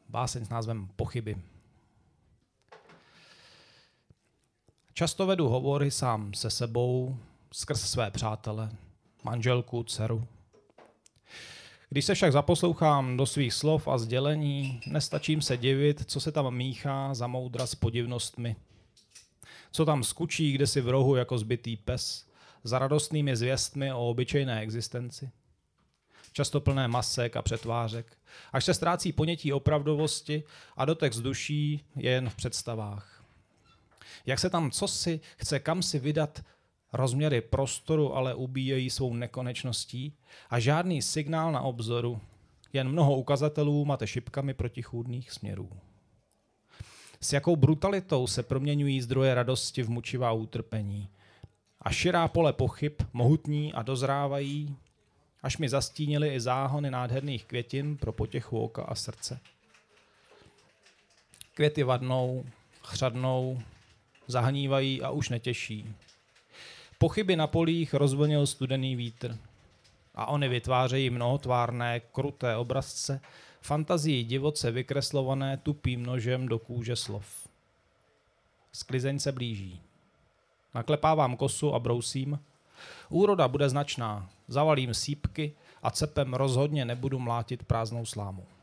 Báseň s názvem Pochyby. Často vedu hovory sám se sebou, skrz své přátele, manželku, dceru. Když se však zaposlouchám do svých slov a sdělení, nestačím se divit, co se tam míchá za moudra s podivnostmi. Co tam skučí kdesi v rohu jako zbytý pes, za radostnými zvěstmi o obyčejné existenci. Často plné masek a přetvářek, až se ztrácí ponětí opravdovosti a dotext duší je jen v představách. Jak se tam cosi chce kam si vydat, rozměry prostoru ale ubíjejí svou nekonečností a žádný signál na obzoru, jen mnoho ukazatelů mate šipkami protichůdných směrů. S jakou brutalitou se proměňují zdroje radosti v mučivá utrpení a širá pole pochyb mohutní a dozrávají, až mi zastínily i záhony nádherných květin pro potěchu oka a srdce. Květy vadnou, chřadnou, zahnívají a už netěší. Pochyby na polích rozvlnil studený vítr a oni vytvářejí mnohotvárné, kruté obrazce, fantazii divoce vykreslované tupým nožem do kůže slov. Sklizeň se blíží. Naklepávám kosu a brousím. Úroda bude značná, zavalím sýpky a cepem rozhodně nebudu mlátit prázdnou slámu.